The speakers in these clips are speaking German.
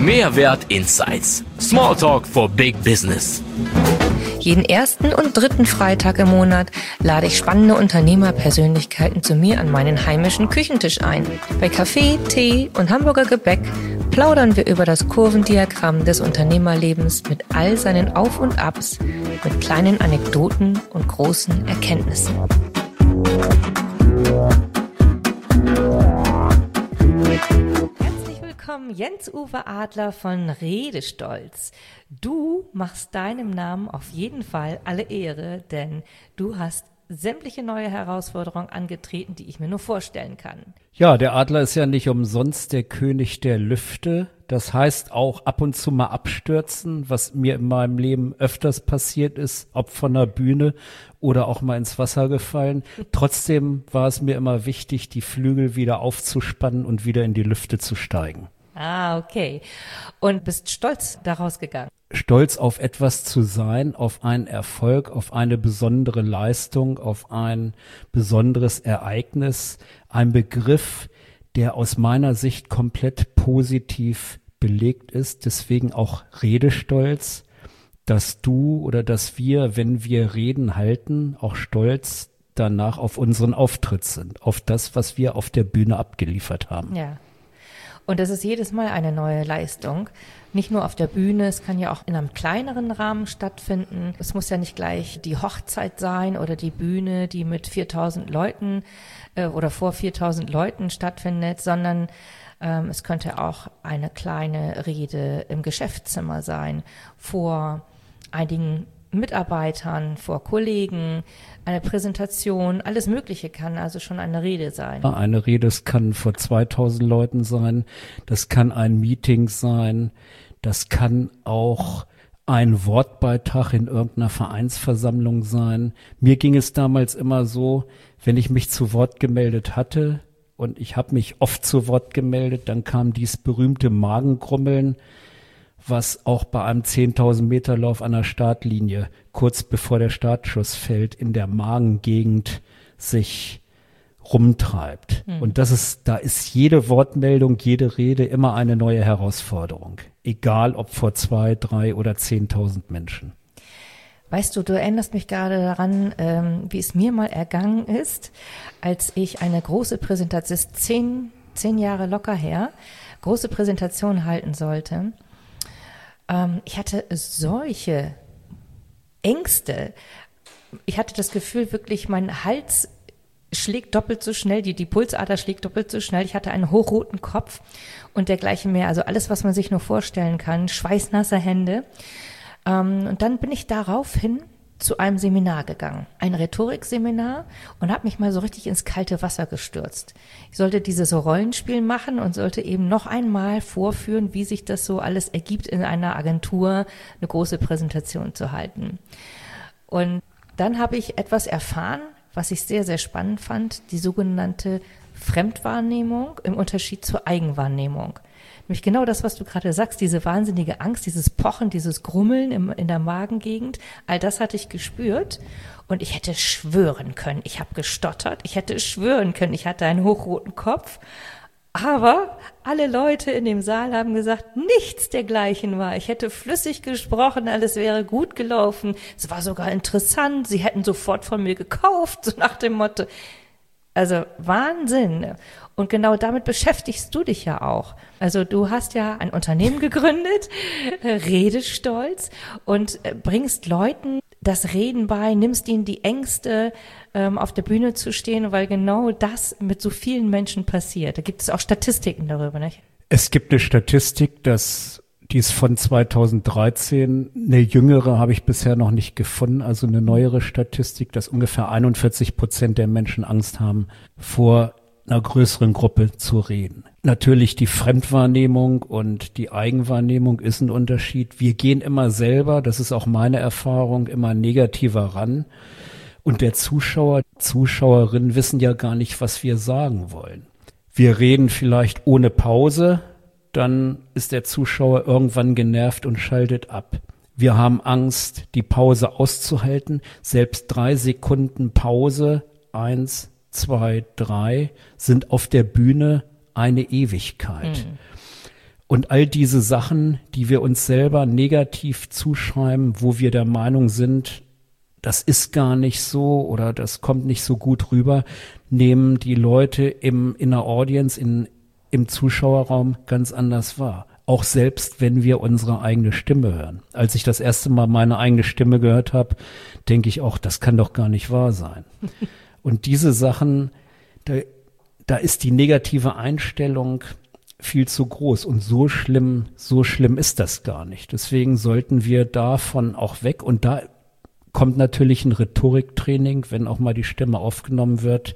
Mehrwert Insights. Smalltalk for Big Business. Jeden ersten und dritten Freitag im Monat lade ich spannende Unternehmerpersönlichkeiten zu mir an meinen heimischen Küchentisch ein. Bei Kaffee, Tee und Hamburger Gebäck plaudern wir über das Kurvendiagramm des Unternehmerlebens mit all seinen Auf und Abs, mit kleinen Anekdoten und großen Erkenntnissen. Herzlich willkommen, Jens-Uwe Adler von Redestolz. Du machst deinem Namen auf jeden Fall alle Ehre, denn du hast sämtliche neue Herausforderungen angetreten, die ich mir nur vorstellen kann. Ja, der Adler ist ja nicht umsonst der König der Lüfte. Das heißt auch ab und zu mal abstürzen, was mir in meinem Leben öfters passiert ist, ob von der Bühne oder auch mal ins Wasser gefallen. Trotzdem war es mir immer wichtig, die Flügel wieder aufzuspannen und wieder in die Lüfte zu steigen. Ah, okay. Und bist stolz daraus gegangen? Stolz auf etwas zu sein, auf einen Erfolg, auf eine besondere Leistung, auf ein besonderes Ereignis, ein Begriff, der aus meiner Sicht komplett positiv belegt ist, deswegen auch Redestolz, dass du oder dass wir, wenn wir Reden halten, auch stolz danach auf unseren Auftritt sind, auf das, was wir auf der Bühne abgeliefert haben. Ja. Und das ist jedes Mal eine neue Leistung. Nicht nur auf der Bühne, es kann ja auch in einem kleineren Rahmen stattfinden. Es muss ja nicht gleich die Hochzeit sein oder die Bühne, die mit 4.000 Leuten oder vor 4.000 Leuten stattfindet, sondern es könnte auch eine kleine Rede im Geschäftszimmer sein, vor einigen Mitarbeitern, vor Kollegen, eine Präsentation, alles Mögliche kann also schon eine Rede sein. Eine Rede, das kann vor 2000 Leuten sein, das kann ein Meeting sein, das kann auch ein Wortbeitrag in irgendeiner Vereinsversammlung sein. Mir ging es damals immer so, wenn ich mich zu Wort gemeldet hatte, und ich habe mich oft zu Wort gemeldet, dann kam dieses berühmte Magengrummeln, was auch bei einem 10.000 Meter Lauf an der Startlinie kurz bevor der Startschuss fällt, in der Magengegend sich rumtreibt. Und da ist jede Wortmeldung, jede Rede immer eine neue Herausforderung. Egal ob vor 2, 3 oder 10.000 Menschen. Weißt du, du erinnerst mich gerade daran, wie es mir mal ergangen ist, als ich eine große Präsentation, 10 Jahre locker her, große Präsentation halten sollte. Ich hatte solche Ängste. Ich hatte das Gefühl, wirklich, mein Hals schlägt doppelt so schnell, die Pulsader schlägt doppelt so schnell. Ich hatte einen hochroten Kopf und dergleichen mehr. Also alles, was man sich nur vorstellen kann. Schweißnasse Hände. Und dann bin ich daraufhin zu einem Seminar gegangen, ein Rhetorikseminar, und habe mich mal so richtig ins kalte Wasser gestürzt. Ich sollte dieses Rollenspiel machen und sollte eben noch einmal vorführen, wie sich das so alles ergibt, in einer Agentur eine große Präsentation zu halten. Und dann habe ich etwas erfahren, was ich sehr, sehr spannend fand, die sogenannte Fremdwahrnehmung im Unterschied zur Eigenwahrnehmung. Nämlich genau das, was du gerade sagst, diese wahnsinnige Angst, dieses Pochen, dieses Grummeln in der Magengegend, all das hatte ich gespürt und ich hätte schwören können, ich habe gestottert, ich hätte schwören können, ich hatte einen hochroten Kopf, aber alle Leute in dem Saal haben gesagt, nichts dergleichen war. Ich hätte flüssig gesprochen, alles wäre gut gelaufen, es war sogar interessant, sie hätten sofort von mir gekauft, so nach dem Motto. Also Wahnsinn. Und genau damit beschäftigst du dich ja auch. Also du hast ja ein Unternehmen gegründet, Redestolz, und bringst Leuten das Reden bei, nimmst ihnen die Ängste, auf der Bühne zu stehen, weil genau das mit so vielen Menschen passiert. Da gibt es auch Statistiken darüber, nicht? Es gibt eine Statistik, die ist von 2013. Eine jüngere habe ich bisher noch nicht gefunden, also eine neuere Statistik, dass ungefähr 41% der Menschen Angst haben, vor einer größeren Gruppe zu reden. Natürlich die Fremdwahrnehmung und die Eigenwahrnehmung ist ein Unterschied. Wir gehen immer selber, das ist auch meine Erfahrung, immer negativer ran. Und der Zuschauer, Zuschauerinnen wissen ja gar nicht, was wir sagen wollen. Wir reden vielleicht ohne Pause, dann ist der Zuschauer irgendwann genervt und schaltet ab. Wir haben Angst, die Pause auszuhalten. Selbst 3 Sekunden Pause, 1, 2, 3, sind auf der Bühne eine Ewigkeit. Und all diese Sachen, die wir uns selber negativ zuschreiben, wo wir der Meinung sind, das ist gar nicht so oder das kommt nicht so gut rüber, nehmen die Leute in der Audience, im Zuschauerraum ganz anders wahr. Auch selbst, wenn wir unsere eigene Stimme hören. Als ich das erste Mal meine eigene Stimme gehört habe, denke ich auch, das kann doch gar nicht wahr sein. Und diese Sachen, da ist die negative Einstellung viel zu groß und so schlimm ist das gar nicht. Deswegen sollten wir davon auch weg und da kommt natürlich ein Rhetoriktraining, wenn auch mal die Stimme aufgenommen wird,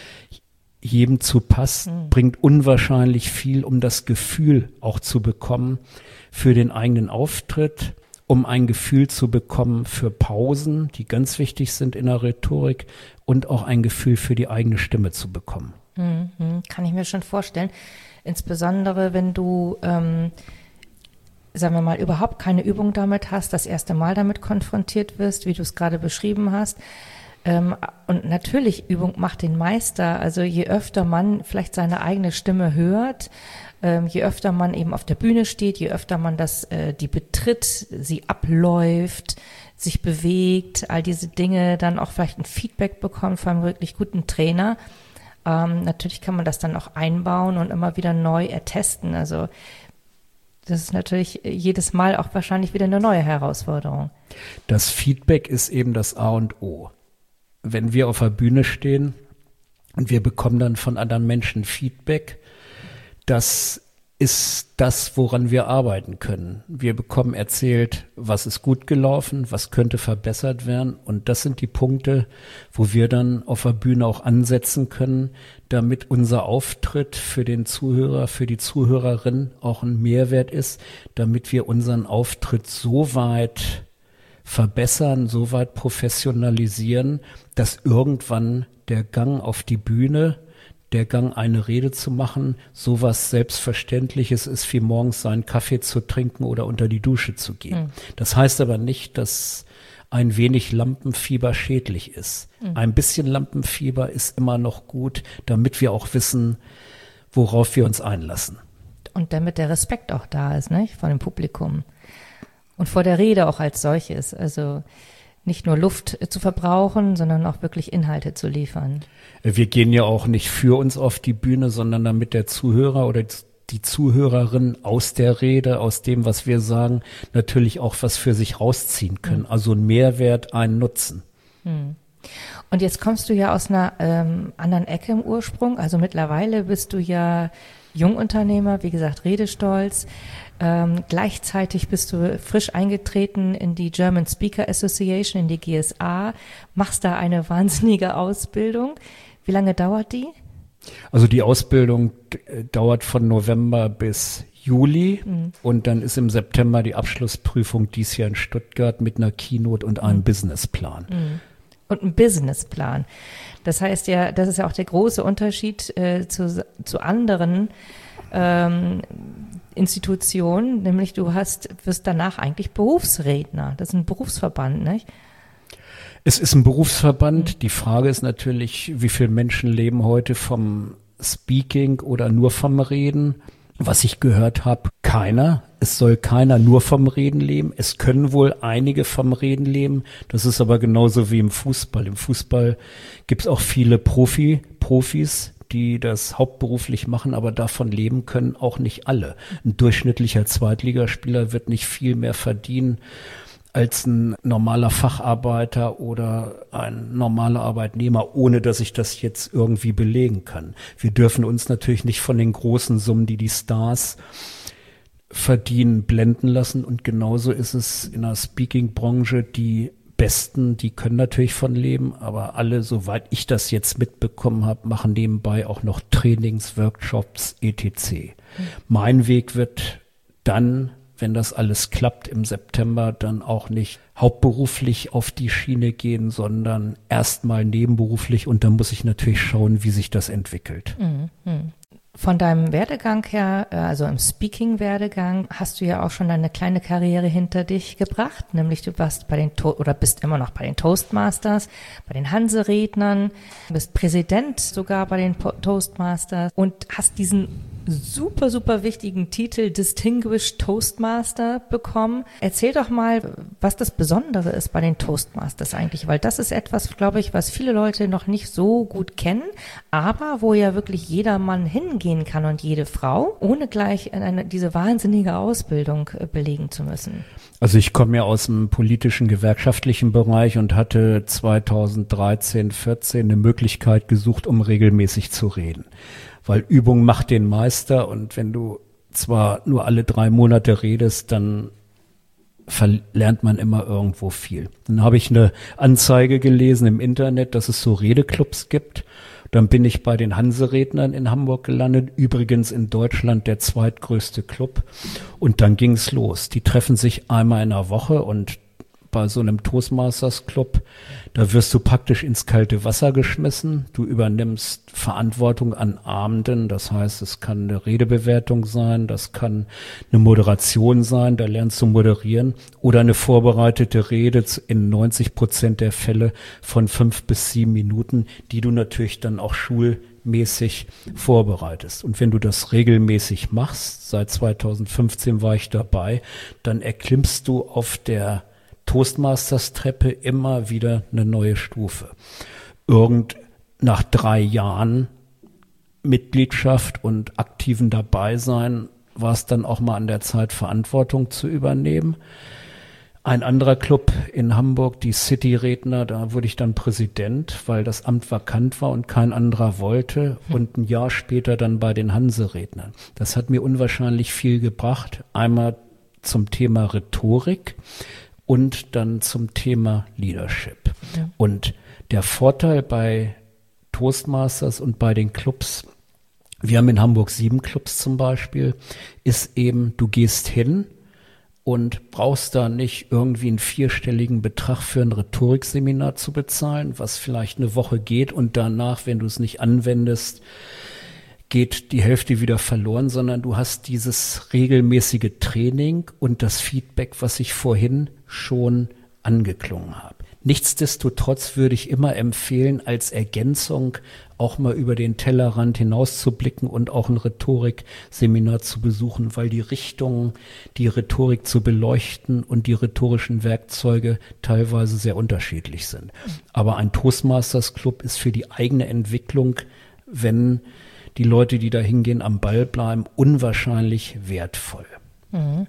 jedem zu Pass, bringt unwahrscheinlich viel, um das Gefühl auch zu bekommen für den eigenen Auftritt, um ein Gefühl zu bekommen für Pausen, die ganz wichtig sind in der Rhetorik und auch ein Gefühl für die eigene Stimme zu bekommen. Kann ich mir schon vorstellen. Insbesondere, wenn du, sagen wir mal, überhaupt keine Übung damit hast, das erste Mal damit konfrontiert wirst, wie du es gerade beschrieben hast. Und natürlich, Übung macht den Meister. Also je öfter man vielleicht seine eigene Stimme hört, je öfter man eben auf der Bühne steht, je öfter man die betritt, sie abläuft, sich bewegt, all diese Dinge, dann auch vielleicht ein Feedback bekommt von einem wirklich guten Trainer. Natürlich kann man das dann auch einbauen und immer wieder neu ertesten. Also das ist natürlich jedes Mal auch wahrscheinlich wieder eine neue Herausforderung. Das Feedback ist eben das A und O. Wenn wir auf der Bühne stehen und wir bekommen dann von anderen Menschen Feedback, das ist das, woran wir arbeiten können. Wir bekommen erzählt, was ist gut gelaufen, was könnte verbessert werden. Und das sind die Punkte, wo wir dann auf der Bühne auch ansetzen können, damit unser Auftritt für den Zuhörer, für die Zuhörerin auch ein Mehrwert ist, damit wir unseren Auftritt so weit verbessern, so weit professionalisieren, dass irgendwann der Gang auf die Bühne, der Gang, eine Rede zu machen, sowas Selbstverständliches ist, wie morgens seinen Kaffee zu trinken oder unter die Dusche zu gehen. Das heißt aber nicht, dass ein wenig Lampenfieber schädlich ist. Ein bisschen Lampenfieber ist immer noch gut, damit wir auch wissen, worauf wir uns einlassen. Und damit der Respekt auch da ist, ne, von dem Publikum. Und vor der Rede auch als solches. Also nicht nur Luft zu verbrauchen, sondern auch wirklich Inhalte zu liefern. Wir gehen ja auch nicht für uns auf die Bühne, sondern damit der Zuhörer oder die Zuhörerin aus der Rede, aus dem, was wir sagen, natürlich auch was für sich rausziehen können. Also ein Mehrwert, einen Nutzen. Und jetzt kommst du ja aus einer anderen Ecke im Ursprung. Also mittlerweile bist du ja Jungunternehmer, wie gesagt, redestolz. Gleichzeitig bist du frisch eingetreten in die German Speaker Association, in die GSA, machst da eine wahnsinnige Ausbildung. Wie lange dauert die? Also die Ausbildung dauert von November bis Juli und dann ist im September die Abschlussprüfung dies Jahr in Stuttgart mit einer Keynote und einem Businessplan. Und ein Businessplan. Das heißt ja, das ist ja auch der große Unterschied zu anderen Institutionen, nämlich du wirst danach eigentlich Berufsredner. Das ist ein Berufsverband, nicht? Es ist ein Berufsverband. Die Frage ist natürlich, wie viele Menschen leben heute vom Speaking oder nur vom Reden? Was ich gehört habe, keiner. Es soll keiner nur vom Reden leben. Es können wohl einige vom Reden leben. Das ist aber genauso wie im Fußball. Im Fußball gibt es auch viele Profis, die das hauptberuflich machen, aber davon leben können auch nicht alle. Ein durchschnittlicher Zweitligaspieler wird nicht viel mehr verdienen als ein normaler Facharbeiter oder ein normaler Arbeitnehmer, ohne dass ich das jetzt irgendwie belegen kann. Wir dürfen uns natürlich nicht von den großen Summen, die Stars verdienen, blenden lassen. Und genauso ist es in der Speaking-Branche. Die Besten, die können natürlich von leben, aber alle, soweit ich das jetzt mitbekommen habe, machen nebenbei auch noch Trainings, Workshops, etc. Mein Weg wird dann, wenn das alles klappt im September, dann auch nicht hauptberuflich auf die Schiene gehen, sondern erstmal nebenberuflich und dann muss ich natürlich schauen, wie sich das entwickelt. Von deinem Werdegang her, also im Speaking-Werdegang, hast du ja auch schon eine kleine Karriere hinter dich gebracht, nämlich du warst bist immer noch bei den Toastmasters, bei den Hanserednern, bist Präsident sogar bei den Toastmasters und hast diesen super, super wichtigen Titel Distinguished Toastmaster bekommen. Erzähl doch mal, was das Besondere ist bei den Toastmasters eigentlich, weil das ist etwas, glaube ich, was viele Leute noch nicht so gut kennen, aber wo ja wirklich jeder Mann hingehen kann und jede Frau, ohne gleich diese wahnsinnige Ausbildung belegen zu müssen. Also ich komme ja aus dem politischen, gewerkschaftlichen Bereich und hatte 2013, 14 eine Möglichkeit gesucht, um regelmäßig zu reden. Weil Übung macht den Meister und wenn du zwar nur alle 3 Monate redest, dann verlernt man immer irgendwo viel. Dann habe ich eine Anzeige gelesen im Internet, dass es so Redeclubs gibt. Dann bin ich bei den Hanserednern in Hamburg gelandet, übrigens in Deutschland der zweitgrößte Club. Und dann ging's los. Die treffen sich einmal in der Woche und bei so einem Toastmasters Club, da wirst du praktisch ins kalte Wasser geschmissen. Du übernimmst Verantwortung an Abenden. Das heißt, es kann eine Redebewertung sein, das kann eine Moderation sein, da lernst du moderieren oder eine vorbereitete Rede in 90% der Fälle von 5 bis 7 Minuten, die du natürlich dann auch schulmäßig vorbereitest. Und wenn du das regelmäßig machst, seit 2015 war ich dabei, dann erklimmst du auf der Toastmasters-Treppe immer wieder eine neue Stufe. Nach 3 Jahren Mitgliedschaft und aktiven Dabeisein war es dann auch mal an der Zeit, Verantwortung zu übernehmen. Ein anderer Club in Hamburg, die City-Redner, da wurde ich dann Präsident, weil das Amt vakant war und kein anderer wollte. Und ein Jahr später dann bei den Hanserednern. Das hat mir unwahrscheinlich viel gebracht. Einmal zum Thema Rhetorik und dann zum Thema Leadership. Ja. Und der Vorteil bei Toastmasters und bei den Clubs, wir haben in Hamburg 7 Clubs zum Beispiel, ist eben, du gehst hin und brauchst da nicht irgendwie einen 4-stelligen Betrag für ein Rhetorikseminar zu bezahlen, was vielleicht eine Woche geht und danach, wenn du es nicht anwendest, geht die Hälfte wieder verloren, sondern du hast dieses regelmäßige Training und das Feedback, was ich vorhin schon angeklungen habe. Nichtsdestotrotz würde ich immer empfehlen, als Ergänzung auch mal über den Tellerrand hinaus zu blicken und auch ein Rhetorikseminar zu besuchen, weil die Richtungen, die Rhetorik zu beleuchten und die rhetorischen Werkzeuge teilweise sehr unterschiedlich sind. Aber ein Toastmasters Club ist für die eigene Entwicklung, wenn die Leute, die da hingehen, am Ball bleiben, unwahrscheinlich wertvoll. Mhm.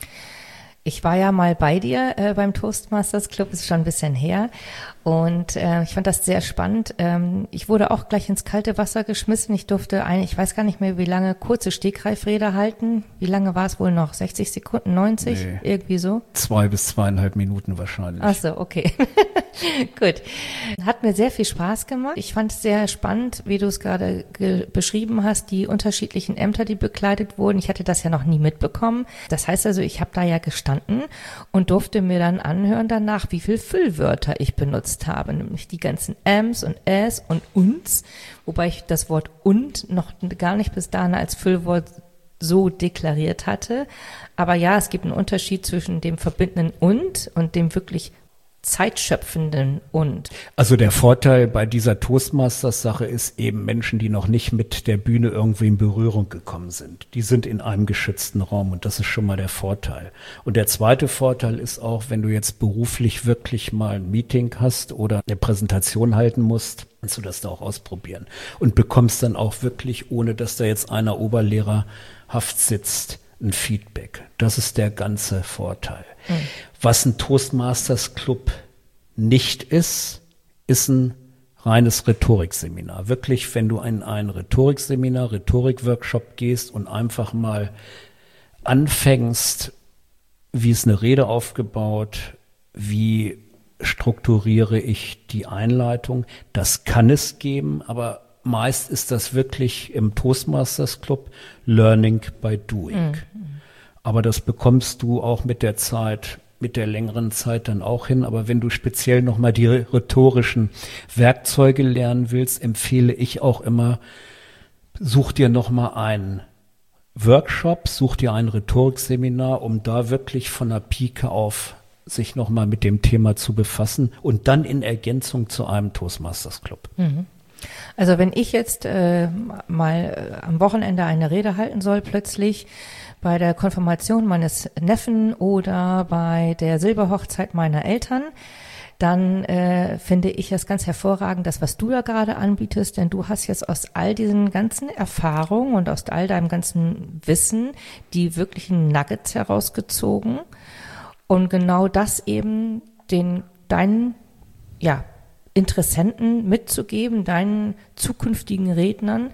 Ich war ja mal bei dir beim Toastmasters Club, ist schon ein bisschen her und ich fand das sehr spannend. Ich wurde auch gleich ins kalte Wasser geschmissen. Ich durfte ich weiß gar nicht mehr wie lange, kurze Stegreifrede halten. Wie lange war es wohl noch? 60 Sekunden, 90? Nee, irgendwie so? 2 bis 2,5 Minuten wahrscheinlich. Ach so, okay. Gut. Hat mir sehr viel Spaß gemacht. Ich fand es sehr spannend, wie du es gerade beschrieben hast, die unterschiedlichen Ämter, die bekleidet wurden. Ich hatte das ja noch nie mitbekommen. Das heißt also, ich habe da ja gestanden und durfte mir dann anhören danach, wie viel Füllwörter ich benutzt habe, nämlich die ganzen Ms und S und uns, wobei ich das Wort und noch gar nicht bis dahin als Füllwort so deklariert hatte. Aber ja, es gibt einen Unterschied zwischen dem verbindenden und dem wirklich zeitschöpfenden und. Also der Vorteil bei dieser Toastmasters-Sache ist eben Menschen, die noch nicht mit der Bühne irgendwie in Berührung gekommen sind. Die sind in einem geschützten Raum und das ist schon mal der Vorteil. Und der zweite Vorteil ist auch, wenn du jetzt beruflich wirklich mal ein Meeting hast oder eine Präsentation halten musst, kannst du das da auch ausprobieren und bekommst dann auch wirklich, ohne dass da jetzt einer oberlehrerhaft sitzt, ein Feedback. Das ist der ganze Vorteil. Mhm. Was ein Toastmasters Club nicht ist, ist ein reines Rhetorikseminar. Wirklich, wenn du in ein Rhetorikseminar, Rhetorikworkshop gehst und einfach mal anfängst, wie ist eine Rede aufgebaut, wie strukturiere ich die Einleitung, das kann es geben, aber meist ist das wirklich im Toastmasters Club Learning by Doing. Mhm. Aber das bekommst du auch mit der Zeit, mit der längeren Zeit dann auch hin. Aber wenn du speziell nochmal die rhetorischen Werkzeuge lernen willst, empfehle ich auch immer, such dir nochmal einen Workshop, such dir ein Rhetorikseminar, um da wirklich von der Pike auf sich nochmal mit dem Thema zu befassen und dann in Ergänzung zu einem Toastmasters Club. Mhm. Also wenn ich jetzt mal am Wochenende eine Rede halten soll, plötzlich bei der Konfirmation meines Neffen oder bei der Silberhochzeit meiner Eltern, dann finde ich es ganz hervorragend, das, was du da gerade anbietest, denn du hast jetzt aus all diesen ganzen Erfahrungen und aus all deinem ganzen Wissen die wirklichen Nuggets herausgezogen und genau das eben deinen Interessenten mitzugeben, deinen zukünftigen Rednern,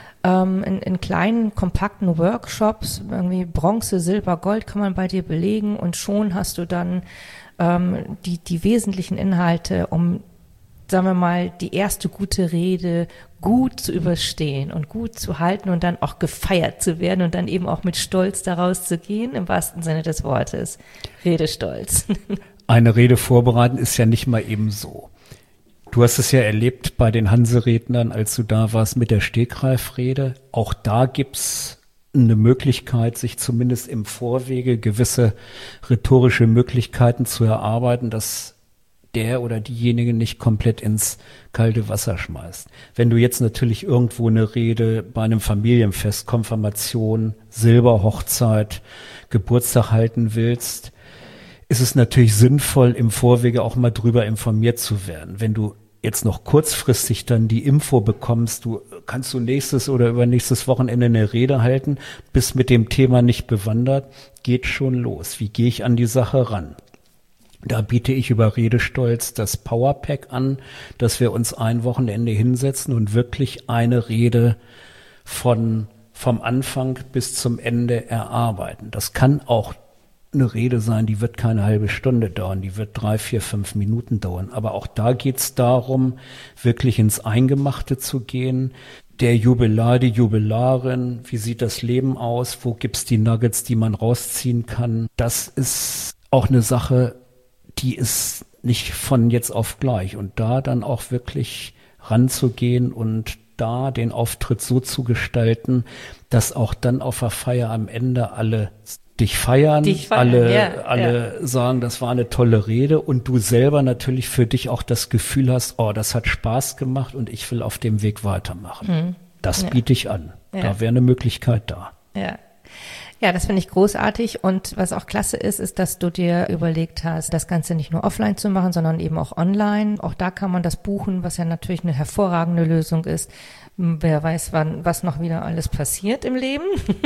in kleinen, kompakten Workshops, irgendwie Bronze, Silber, Gold kann man bei dir belegen und schon hast du dann die wesentlichen Inhalte, um, sagen wir mal, die erste gute Rede gut zu überstehen und gut zu halten und dann auch gefeiert zu werden und dann eben auch mit Stolz daraus zu gehen, im wahrsten Sinne des Wortes. Redestolz. Eine Rede vorbereiten ist ja nicht mal eben so. Du hast es ja erlebt bei den Hanserednern, als du da warst mit der Stegreifrede. Auch da gibt's eine Möglichkeit, sich zumindest im Vorwege gewisse rhetorische Möglichkeiten zu erarbeiten, dass der oder diejenige nicht komplett ins kalte Wasser schmeißt. Wenn du jetzt natürlich irgendwo eine Rede bei einem Familienfest, Konfirmation, Silberhochzeit, Geburtstag halten willst, ist es natürlich sinnvoll, im Vorwege auch mal drüber informiert zu werden. Wenn du jetzt noch kurzfristig dann die Info bekommst, kannst du nächstes oder übernächstes Wochenende eine Rede halten, bist mit dem Thema nicht bewandert, geht schon los. Wie gehe ich an die Sache ran? Da biete ich über Redestolz das Powerpack an, dass wir uns ein Wochenende hinsetzen und wirklich eine Rede vom Anfang bis zum Ende erarbeiten. Das kann auch eine Rede sein, die wird keine halbe Stunde dauern, die wird 3, 4, 5 Minuten dauern. Aber auch da geht's darum, wirklich ins Eingemachte zu gehen. Der Jubilar, die Jubilarin, wie sieht das Leben aus? Wo gibt's die Nuggets, die man rausziehen kann? Das ist auch eine Sache, die ist nicht von jetzt auf gleich. Und da dann auch wirklich ranzugehen und da den Auftritt so zu gestalten, dass auch dann auf der Feier am Ende alle dich feiern, alle sagen, das war eine tolle Rede und du selber natürlich für dich auch das Gefühl hast, oh, das hat Spaß gemacht und ich will auf dem Weg weitermachen. Das biete ich an. Da wäre eine Möglichkeit da. Ja, das finde ich großartig und was auch klasse ist, dass du dir überlegt hast, das Ganze nicht nur offline zu machen, sondern eben auch online. Auch da kann man das buchen, was ja natürlich eine hervorragende Lösung ist. Wer weiß, was noch wieder alles passiert im Leben.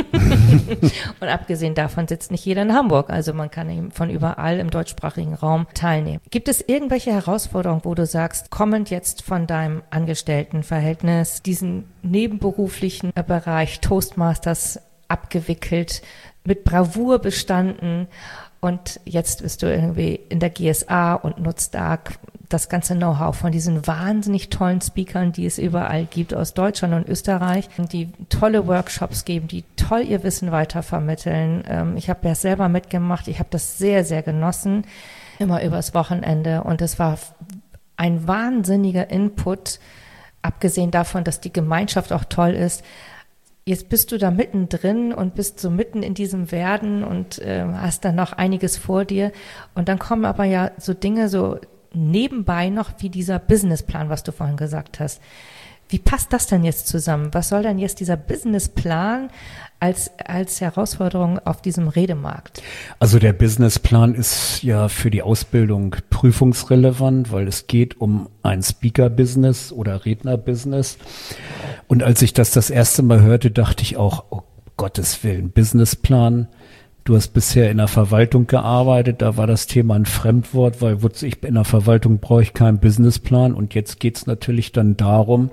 Und abgesehen davon sitzt nicht jeder in Hamburg. Also man kann eben von überall im deutschsprachigen Raum teilnehmen. Gibt es irgendwelche Herausforderungen, wo du sagst, kommend jetzt von deinem Angestelltenverhältnis, diesen nebenberuflichen Bereich Toastmasters abgewickelt, mit Bravour bestanden und jetzt bist du irgendwie in der GSA und nutzt da das ganze Know-how von diesen wahnsinnig tollen Speakern, die es überall gibt aus Deutschland und Österreich, die tolle Workshops geben, die toll ihr Wissen weitervermitteln. Ich habe ja selber mitgemacht, ich habe das sehr, sehr genossen, immer übers Wochenende und es war ein wahnsinniger Input, abgesehen davon, dass die Gemeinschaft auch toll ist. Jetzt bist du da mittendrin und bist so mitten in diesem Werden und hast dann noch einiges vor dir. Und dann kommen aber ja so Dinge so nebenbei noch wie dieser Businessplan, was du vorhin gesagt hast. Wie passt das denn jetzt zusammen? Was soll denn jetzt dieser Businessplan als Herausforderung auf diesem Redemarkt? Also der Businessplan ist ja für die Ausbildung prüfungsrelevant, weil es geht um ein Speaker-Business oder Redner-Business. Und als ich das erste Mal hörte, dachte ich auch, oh Gottes Willen, Businessplan. Du hast bisher in der Verwaltung gearbeitet, da war das Thema ein Fremdwort, weil in der Verwaltung brauche ich keinen Businessplan. Und jetzt geht es natürlich dann darum,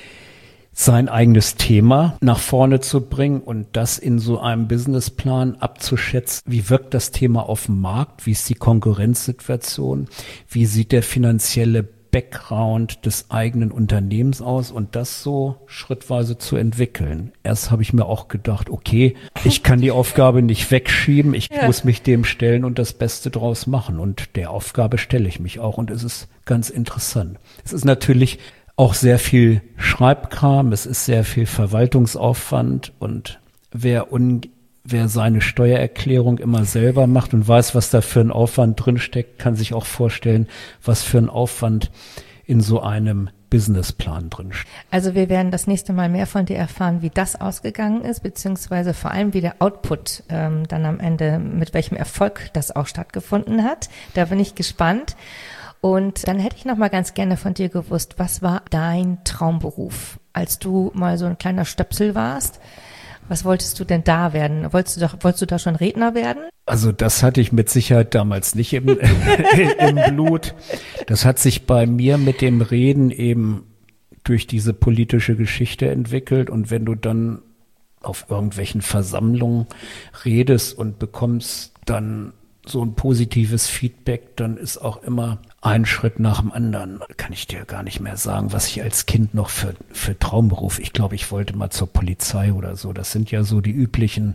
sein eigenes Thema nach vorne zu bringen und das in so einem Businessplan abzuschätzen. Wie wirkt das Thema auf dem Markt? Wie ist die Konkurrenzsituation? Wie sieht der finanzielle Background des eigenen Unternehmens aus und das so schrittweise zu entwickeln. Erst habe ich mir auch gedacht, okay, ich kann die Aufgabe nicht wegschieben, ich muss mich dem stellen und das Beste draus machen und der Aufgabe stelle ich mich auch und es ist ganz interessant. Es ist natürlich auch sehr viel Schreibkram, es ist sehr viel Verwaltungsaufwand und wer seine Steuererklärung immer selber macht und weiß, was da für ein Aufwand drinsteckt, kann sich auch vorstellen, was für ein Aufwand in so einem Businessplan drin steht. Also wir werden das nächste Mal mehr von dir erfahren, wie das ausgegangen ist, beziehungsweise vor allem, wie der Output dann am Ende, mit welchem Erfolg das auch stattgefunden hat. Da bin ich gespannt. Und dann hätte ich noch mal ganz gerne von dir gewusst, was war dein Traumberuf, als du mal so ein kleiner Stöpsel warst? Was wolltest du denn da werden? Wolltest du da schon Redner werden? Also das hatte ich mit Sicherheit damals nicht im Blut. Das hat sich bei mir mit dem Reden eben durch diese politische Geschichte entwickelt. Und wenn du dann auf irgendwelchen Versammlungen redest und bekommst dann so ein positives Feedback, dann ist auch immer ein Schritt nach dem anderen. Kann ich dir gar nicht mehr sagen, was ich als Kind noch für Traumberuf. Ich glaube, ich wollte mal zur Polizei oder so. Das sind ja so die üblichen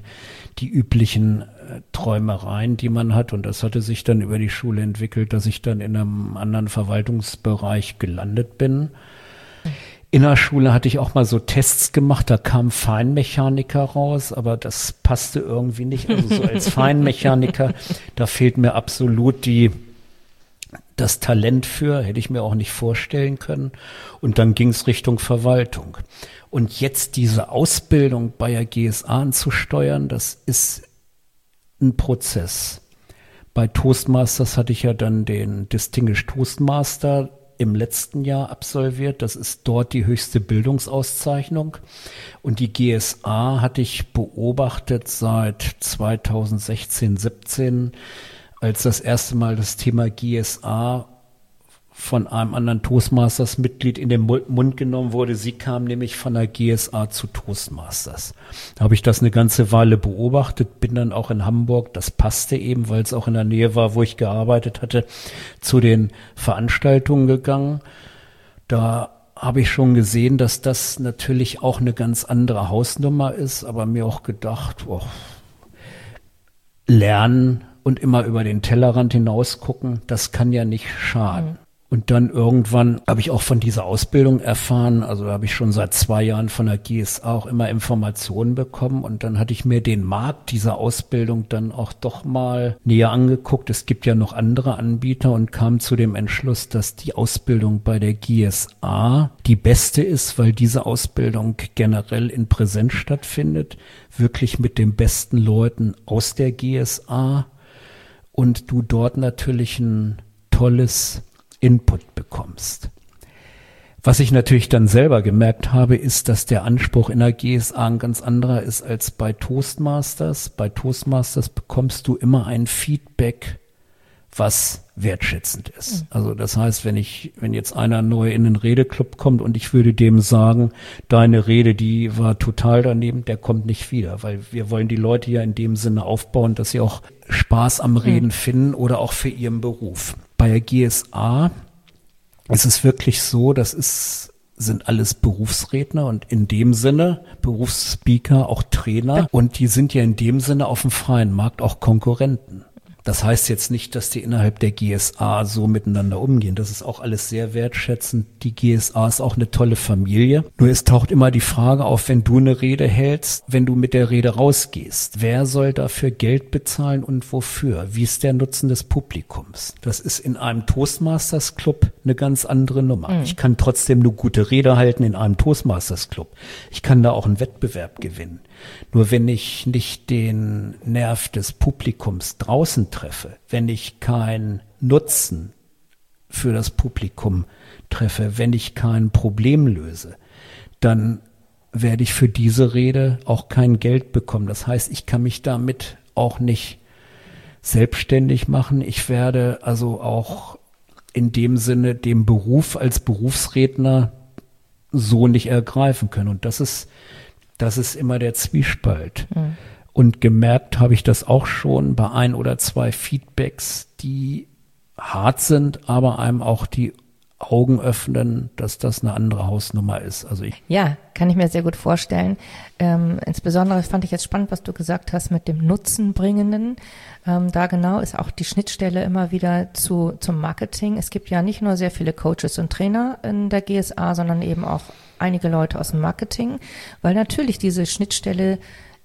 Träumereien, die man hat. Und das hatte sich dann über die Schule entwickelt, dass ich dann in einem anderen Verwaltungsbereich gelandet bin. In der Schule hatte ich auch mal so Tests gemacht, da kam Feinmechaniker raus, aber das passte irgendwie nicht. Also so als Feinmechaniker, da fehlt mir absolut das Talent für, hätte ich mir auch nicht vorstellen können. Und dann ging es Richtung Verwaltung. Und jetzt diese Ausbildung bei der GSA anzusteuern, das ist ein Prozess. Bei Toastmasters hatte ich ja dann den Distinguished Toastmaster im letzten Jahr absolviert. Das ist dort die höchste Bildungsauszeichnung. Und die GSA hatte ich beobachtet seit 2016, 17, als das erste Mal das Thema GSA von einem anderen Toastmasters-Mitglied in den Mund genommen wurde. Sie kam nämlich von der GSA zu Toastmasters. Da habe ich das eine ganze Weile beobachtet, bin dann auch in Hamburg, das passte eben, weil es auch in der Nähe war, wo ich gearbeitet hatte, zu den Veranstaltungen gegangen. Da habe ich schon gesehen, dass das natürlich auch eine ganz andere Hausnummer ist, aber mir auch gedacht, lernen und immer über den Tellerrand hinaus gucken, das kann ja nicht schaden. Und dann irgendwann habe ich auch von dieser Ausbildung erfahren, also habe ich schon seit 2 Jahren von der GSA auch immer Informationen bekommen und dann hatte ich mir den Markt dieser Ausbildung dann auch doch mal näher angeguckt. Es gibt ja noch andere Anbieter und kam zu dem Entschluss, dass die Ausbildung bei der GSA die beste ist, weil diese Ausbildung generell in Präsenz stattfindet, wirklich mit den besten Leuten aus der GSA und du dort natürlich ein tolles Input bekommst. Was ich natürlich dann selber gemerkt habe, ist, dass der Anspruch in der GSA ein ganz anderer ist als bei Toastmasters. Bei Toastmasters bekommst du immer ein Feedback, was wertschätzend ist. Also das heißt, wenn jetzt einer neu in den Redeclub kommt und ich würde dem sagen, deine Rede, die war total daneben, der kommt nicht wieder, weil wir wollen die Leute ja in dem Sinne aufbauen, dass sie auch Spaß am Reden finden oder auch für ihren Beruf. Bei der GSA ist es wirklich so, sind alles Berufsredner und in dem Sinne Berufsspeaker, auch Trainer und die sind ja in dem Sinne auf dem freien Markt auch Konkurrenten. Das heißt jetzt nicht, dass die innerhalb der GSA so miteinander umgehen. Das ist auch alles sehr wertschätzend. Die GSA ist auch eine tolle Familie. Nur es taucht immer die Frage auf, wenn du eine Rede hältst, wenn du mit der Rede rausgehst, wer soll dafür Geld bezahlen und wofür? Wie ist der Nutzen des Publikums? Das ist in einem Toastmasters Club eine ganz andere Nummer. Ich kann trotzdem eine gute Rede halten in einem Toastmasters Club. Ich kann da auch einen Wettbewerb gewinnen. Nur wenn ich nicht den Nerv des Publikums draußen treffe, wenn ich keinen Nutzen für das Publikum treffe, wenn ich kein Problem löse, dann werde ich für diese Rede auch kein Geld bekommen. Das heißt, ich kann mich damit auch nicht selbstständig machen. Ich werde also auch in dem Sinne den Beruf als Berufsredner so nicht ergreifen können. Und das ist immer der Zwiespalt. Und gemerkt habe ich das auch schon bei 1 oder 2 Feedbacks, die hart sind, aber einem auch die Augen öffnen, dass das eine andere Hausnummer ist. Ja, kann ich mir sehr gut vorstellen. Insbesondere fand ich jetzt spannend, was du gesagt hast mit dem Nutzenbringenden. Da genau ist auch die Schnittstelle immer wieder zum Marketing. Es gibt ja nicht nur sehr viele Coaches und Trainer in der GSA, sondern eben auch einige Leute aus dem Marketing, weil natürlich diese Schnittstelle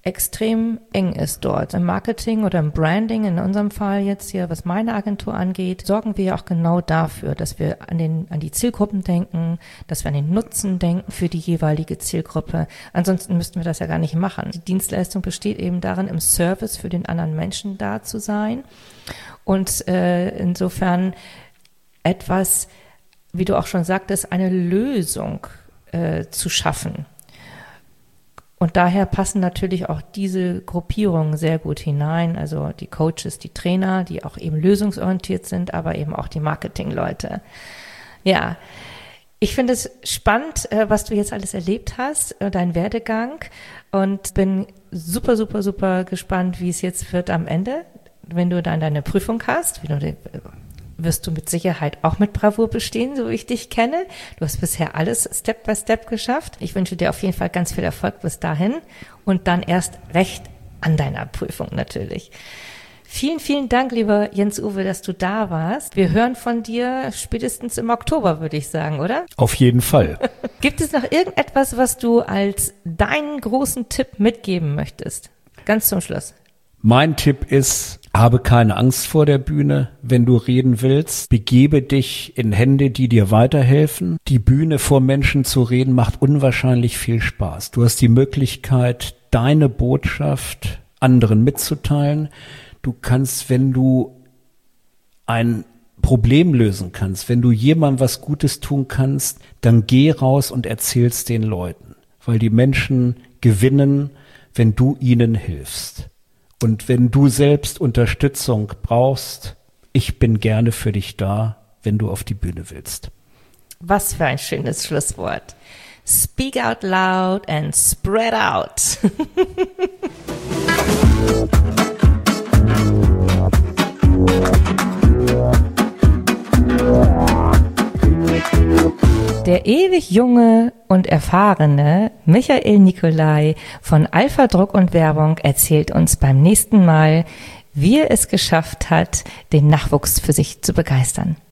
extrem eng ist dort. Im Marketing oder im Branding, in unserem Fall jetzt hier, was meine Agentur angeht, sorgen wir auch genau dafür, dass wir an die Zielgruppen denken, dass wir an den Nutzen denken für die jeweilige Zielgruppe. Ansonsten müssten wir das ja gar nicht machen. Die Dienstleistung besteht eben darin, im Service für den anderen Menschen da zu sein und insofern etwas, wie du auch schon sagtest, eine Lösung zu schaffen. Und daher passen natürlich auch diese Gruppierungen sehr gut hinein, also die Coaches, die Trainer, die auch eben lösungsorientiert sind, aber eben auch die Marketingleute. Ja, ich finde es spannend, was du jetzt alles erlebt hast, dein Werdegang, und bin super, super, super gespannt, wie es jetzt wird am Ende, wenn du dann deine Prüfung hast, wirst du mit Sicherheit auch mit Bravour bestehen, so wie ich dich kenne. Du hast bisher alles Step by Step geschafft. Ich wünsche dir auf jeden Fall ganz viel Erfolg bis dahin und dann erst recht an deiner Prüfung natürlich. Vielen, vielen Dank, lieber Jens-Uwe, dass du da warst. Wir hören von dir spätestens im Oktober, würde ich sagen, oder? Auf jeden Fall. Gibt es noch irgendetwas, was du als deinen großen Tipp mitgeben möchtest? Ganz zum Schluss. Mein Tipp ist, habe keine Angst vor der Bühne. Wenn du reden willst, begebe dich in Hände, die dir weiterhelfen. Die Bühne vor Menschen zu reden macht unwahrscheinlich viel Spaß. Du hast die Möglichkeit, deine Botschaft anderen mitzuteilen. Du kannst, wenn du ein Problem lösen kannst, wenn du jemandem was Gutes tun kannst, dann geh raus und erzähl's den Leuten. Weil die Menschen gewinnen, wenn du ihnen hilfst. Und wenn du selbst Unterstützung brauchst, ich bin gerne für dich da, wenn du auf die Bühne willst. Was für ein schönes Schlusswort. Speak out loud and spread out. Der ewig junge und erfahrene Michael Nicolai von Alpha Druck und Werbung erzählt uns beim nächsten Mal, wie er es geschafft hat, den Nachwuchs für sich zu begeistern.